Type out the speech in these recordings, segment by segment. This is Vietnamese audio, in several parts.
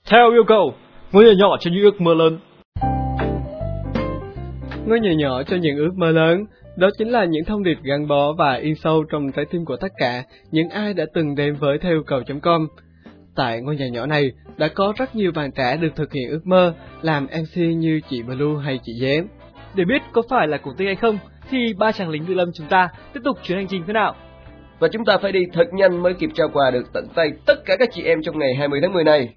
Theo yêu cầu, ngôi nhà nhỏ cho những ước mơ lớn. Ngôi nhà nhỏ cho những ước mơ lớn, đó chính là những thông điệp gắn bó và in sâu trong trái tim của tất cả những ai đã từng đến với theo yêu cầu.com. Tại ngôi nhà nhỏ này, đã có rất nhiều bạn trẻ được thực hiện ước mơ làm MC như chị Blue hay chị Dế. Để biết có phải là cổ tích hay không, thì ba chàng lính ngự lâm chúng ta tiếp tục chuyến hành trình thế nào. Và chúng ta phải đi thật nhanh mới kịp trao quà được tận tay tất cả các chị em trong ngày 20 tháng 10 này.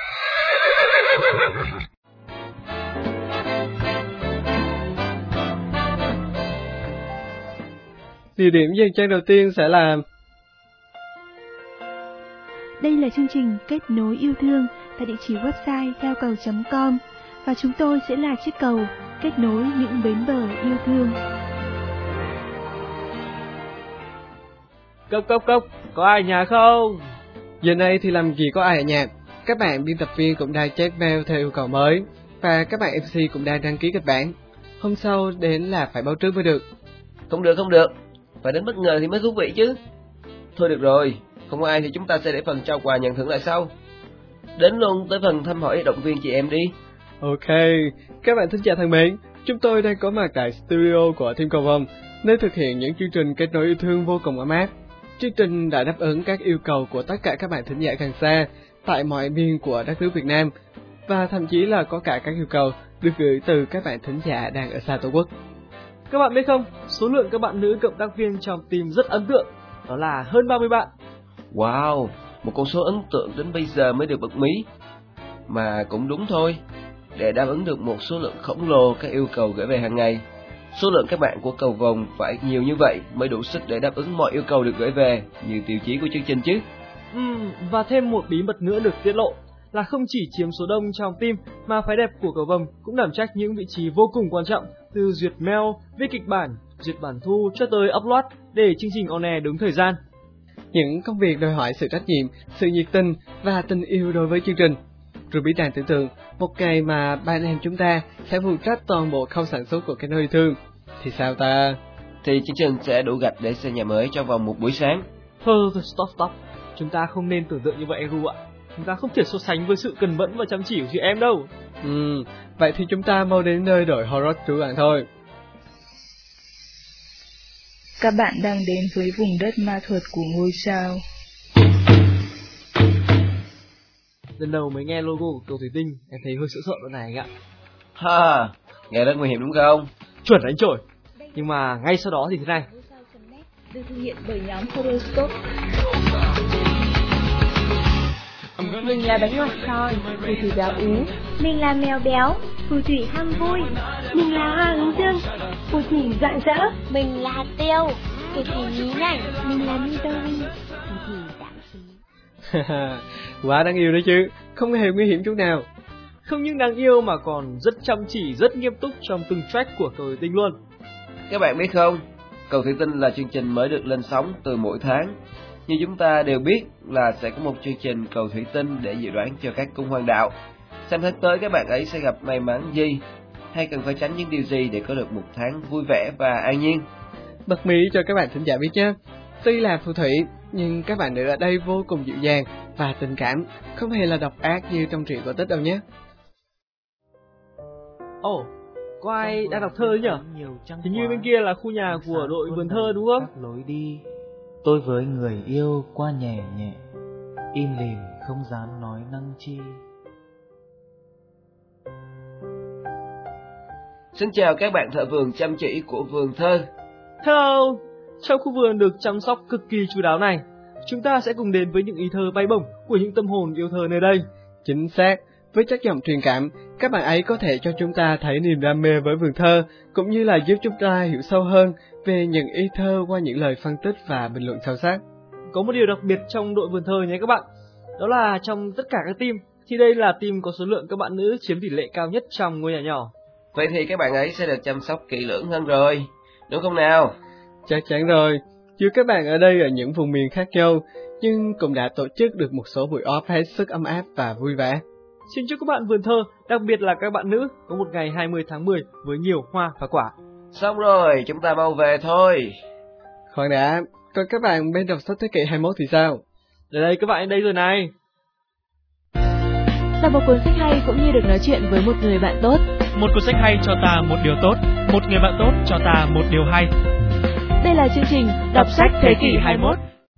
Địa điểm dừng chân đầu tiên sẽ là... Đây là chương trình kết nối yêu thương tại địa chỉ website theo cầu.com và chúng tôi sẽ là chiếc cầu kết nối những bến bờ yêu thương. Cốc, có ai nhà không? Giờ này thì làm gì có ai ở nhà. Các bạn biên tập viên cũng đang check mail theo yêu cầu mới và các bạn MC cũng đang đăng ký kịch bản. Hôm sau đến là phải báo trước mới được. Không được, phải đến bất ngờ thì mới thú vị chứ. Thôi được rồi, không có ai thì chúng ta sẽ để phần trao quà nhận thưởng lại sau. Đến luôn tới phần thăm hỏi động viên chị em đi. Ok, các bạn thính giả thân mến, chúng tôi đang có mặt tại studio của Team Cầu Vồng, nơi thực hiện những chương trình kết nối yêu thương vô cùng ấm áp. Chương trình đã đáp ứng các yêu cầu của tất cả các bạn thính giả gần xa tại mọi miền của đất nước Việt Nam, và thậm chí là có cả các yêu cầu được gửi từ các bạn thính giả đang ở xa Tổ quốc. Các bạn biết không, số lượng các bạn nữ cộng tác viên trong team rất ấn tượng, đó là hơn 30 bạn. Wow, một con số ấn tượng đến bây giờ mới được bật mí. Mà cũng đúng thôi, để đáp ứng được một số lượng khổng lồ các yêu cầu gửi về hàng ngày, số lượng các bạn của Cầu Vồng phải nhiều như vậy mới đủ sức để đáp ứng mọi yêu cầu được gửi về như tiêu chí của chương trình chứ. Và thêm một bí mật nữa được tiết lộ là không chỉ chiếm số đông trong team mà phái đẹp của Cầu Vồng cũng đảm trách những vị trí vô cùng quan trọng, từ duyệt mail, viết kịch bản, duyệt bản thu cho tới upload để chương trình on air đúng thời gian. Những công việc đòi hỏi sự trách nhiệm, sự nhiệt tình và tình yêu đối với chương trình. Ruby đang tưởng tượng một ngày mà ba anh em chúng ta sẽ phụ trách toàn bộ khâu sản xuất của cái nơi yêu thương thì sao ta? Thì chương trình sẽ đủ gạch để xây nhà mới trong vòng một buổi sáng. Thôi, stop. Chúng ta không nên tưởng tượng như vậy Ru ạ. Chúng ta không thể so sánh với sự cần mẫn và chăm chỉ của chị em đâu. Vậy thì chúng ta mau đến nơi đội horror trú ẩn thôi. Các bạn đang đến với vùng đất ma thuật của ngôi sao. Lần đầu mới nghe logo của cầu thủy tinh, em thấy hơi sợ rồi này anh ạ. Ha, nghe rất nguy hiểm đúng không? Chuẩn đánh chổi. Nhưng mà ngay sau đó thì thế này. Được thực hiện bởi nhóm Horoscope. Mình là bánh ngọt tròn, phù thủy béo ú. Mình là mèo béo, phù thủy ham vui. Mình là hoa hướng dương, phù thủy rạng rỡ. Mình là hạt tiêu, phù thủy nhí nhảnh. Mình là Midori, phù thủy đáng khí. Quá đáng yêu đấy chứ, không hề nguy hiểm chút nào. Không những đáng yêu mà còn rất chăm chỉ, rất nghiêm túc trong từng track của cầu thủy tinh luôn. Các bạn biết không, Cầu Thủy Tinh là chương trình mới được lên sóng từ mỗi tháng. Như chúng ta đều biết là sẽ có một chương trình Cầu Thủy Tinh để dự đoán cho các cung hoàng đạo. Xem tháng tới các bạn ấy sẽ gặp may mắn gì, hay cần phải tránh những điều gì để có được một tháng vui vẻ và an nhiên. Bật mí cho các bạn thính giả biết nhé. Tuy là phù thủy, nhưng các bạn nữ ở đây vô cùng dịu dàng và tình cảm, không hề là độc ác như trong truyện cổ tích đâu nhé. Ồ, có ai đang đọc thơ nhỉ? Hình như bên kia là khu nhà của đội vườn thơ đúng không? Lối đi, tôi với người yêu qua nhẹ nhẹ, im lìm không dám nói năng chi. Xin chào các bạn thợ vườn chăm chỉ của vườn thơ. Hello, trong khu vườn được chăm sóc cực kỳ chu đáo này, chúng ta sẽ cùng đến với những ý thơ bay bổng của những tâm hồn yêu thơ nơi đây. Chính xác, với chất giọng truyền cảm, các bạn ấy có thể cho chúng ta thấy niềm đam mê với vườn thơ, cũng như là giúp chúng ta hiểu sâu hơn về những ý thơ qua những lời phân tích và bình luận sâu sắc. Có một điều đặc biệt trong đội vườn thơ nhé các bạn, đó là trong tất cả các team, thì đây là team có số lượng các bạn nữ chiếm tỷ lệ cao nhất trong ngôi nhà nhỏ. Vậy thì các bạn ấy sẽ được chăm sóc kỹ lưỡng hơn rồi, đúng không nào? Chắc chắn rồi, dù các bạn ở đây ở những vùng miền khác nhau, nhưng cũng đã tổ chức được một số buổi off hết sức ấm áp và vui vẻ. Xin chúc các bạn vườn thơ, đặc biệt là các bạn nữ, có một ngày 20 tháng 10 với nhiều hoa và quả. Xong rồi, chúng ta mau về thôi. Khoan đã, còn các bạn bên đọc sách thế kỷ 21 thì sao? Đây các bạn, đây rồi này. Đọc một cuốn sách hay cũng như được nói chuyện với một người bạn tốt. Một cuốn sách hay cho ta một điều tốt, một người bạn tốt cho ta một điều hay. Đây là chương trình Đọc sách thế kỷ 21.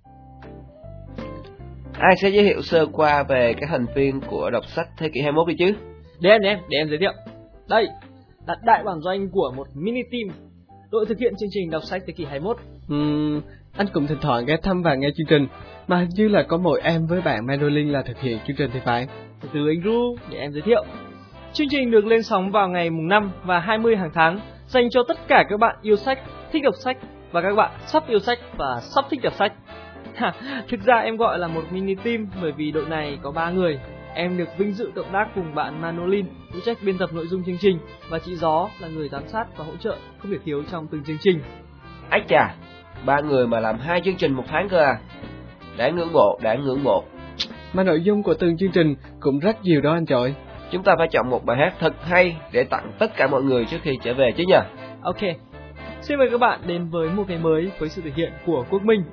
Ai sẽ giới thiệu sơ qua về các thành viên của Đọc sách thế kỷ 21 đi chứ? Để em giới thiệu. Đây là đại bản doanh của một mini team, đội thực hiện chương trình Đọc sách thế kỷ 21. Anh cũng thỉnh thoảng ghé thăm và nghe chương trình, mà hình như là có mỗi em với bạn Manolin là thực hiện chương trình thì phải. Từ anh Ru, để em giới thiệu. Chương trình được lên sóng vào ngày mùng 5 và 20 hàng tháng, dành cho tất cả các bạn yêu sách, thích đọc sách và các bạn sắp yêu sách và sắp thích đọc sách. Thực ra em gọi là một mini team bởi vì đội này có 3 người. Em được vinh dự cộng tác cùng bạn Manolin, phụ trách biên tập nội dung chương trình, và chị Gió là người giám sát và hỗ trợ không thể thiếu trong từng chương trình. Ách chà, 3 người mà làm 2 chương trình một tháng cơ à? Đáng ngưỡng mộ. Mà nội dung của từng chương trình cũng rất nhiều đó anh Chọi. Chúng ta phải chọn một bài hát thật hay để tặng tất cả mọi người trước khi trở về chứ nhỉ? Ok, xin mời các bạn đến với một ngày mới với sự thể hiện của Quốc Minh.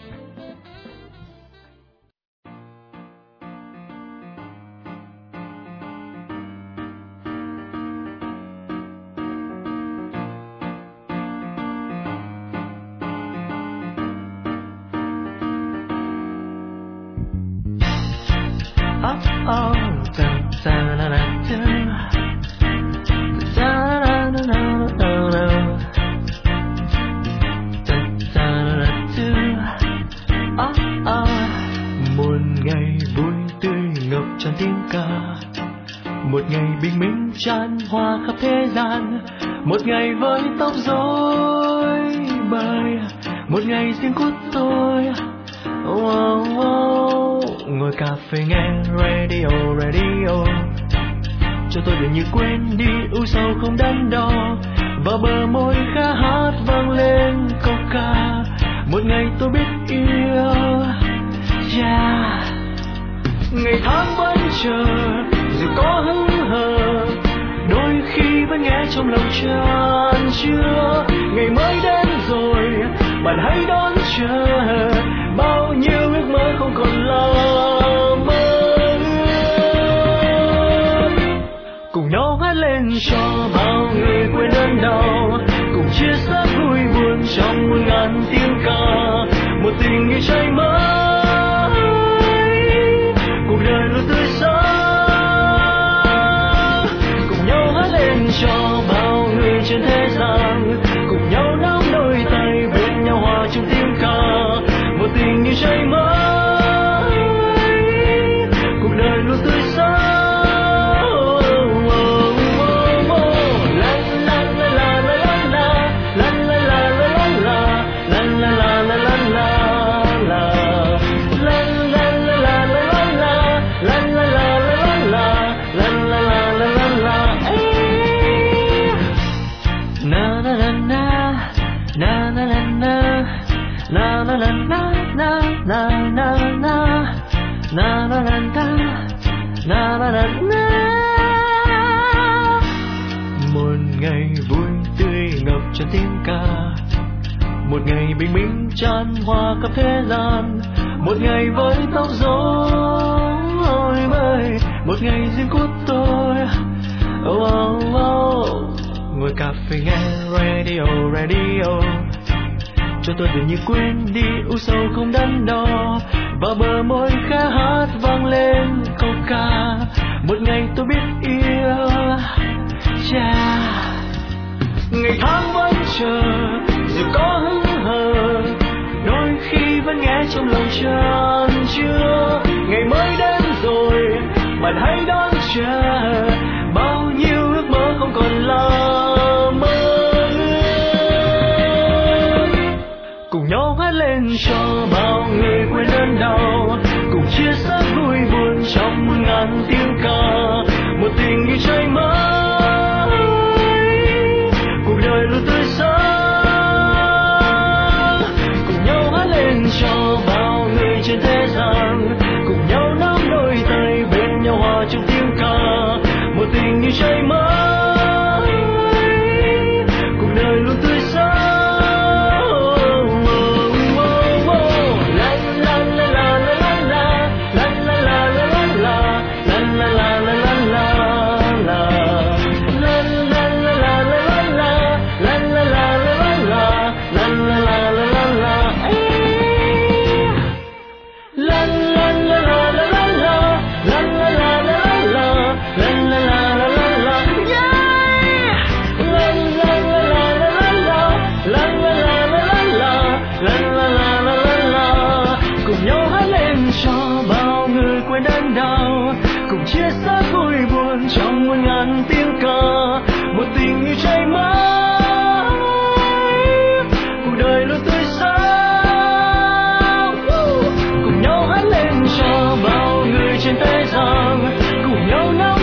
Một ngày vui tươi ngập tràn tiếng ca, một ngày bình minh tràn hoa khắp thế gian, một ngày với tóc rối bời, một ngày riêng của tôi. Ngồi cà phê nghe radio, cho tôi dường như quên đi ưu sầu không đắn đo, và bờ môi khá hát vang lên câu ca, một ngày tôi biết yêu. Ngày tháng vẫn chờ dù có hững hờ, đôi khi vẫn nghe trong lòng tràn chứa. Ngày mới đến rồi, bạn hãy đón chờ, bao nhiêu ước mơ không còn là mơ ước. Cùng nhau hát lên cho bao người quên đớn đau, cùng chia sẻ vui buồn trong muôn ngàn tiếng ca, một tình yêu cháy mới, cuộc đời luôn tươi sáng. Cùng nhau hát lên cho bao người trên thế gian, cùng nhau nắm đôi tay bên nhau hòa chung tiếng ca, một tình yêu cháy mới, cuộc đời luôn tươi sáng. Một ngày vui tươi ngập tràn tiếng ca, một ngày bình minh tràn hoa khắp thế gian, một ngày với tóc rối bời, một ngày riêng của tôi. Ngồi cà phê nghe radio, cho tôi dường như quên đi ưu sầu không đắn đo, và bờ môi khá hát vang lên câu ca, một ngày tôi biết yêu. Ngày tháng vẫn chờ dù có hững hờ, đôi khi vẫn nghe trong lòng tràn chứa. Ngày mới đến rồi, bạn hãy đón chờ, bao nhiêu ước mơ không còn là mơ ước. Cùng nhau hát lên cho bao người quên đớn đau, cùng chia sẻ vui buồn trong muôn ngàn tiếng ca, một tình yêu cháy mới, cuộc đời luôn tươi sáng. Cùng nhau hát lên cho bao người trên thế gian, cùng nhau nắm đôi tay bên nhau hòa chung tiếng ca, một tình yêu cháy mới, cuộc đời luôn tươi sáng. La la la la la la la la la la la la la la la la. đau, cùng chia sẻ vui buồn trong muôn ngàn tiếng ca, một tình yêu cháy mãi, cuộc đời luôn tươi sáng. Cùng nhau hát lên cho bao người trên thế gian, cùng nhau nấu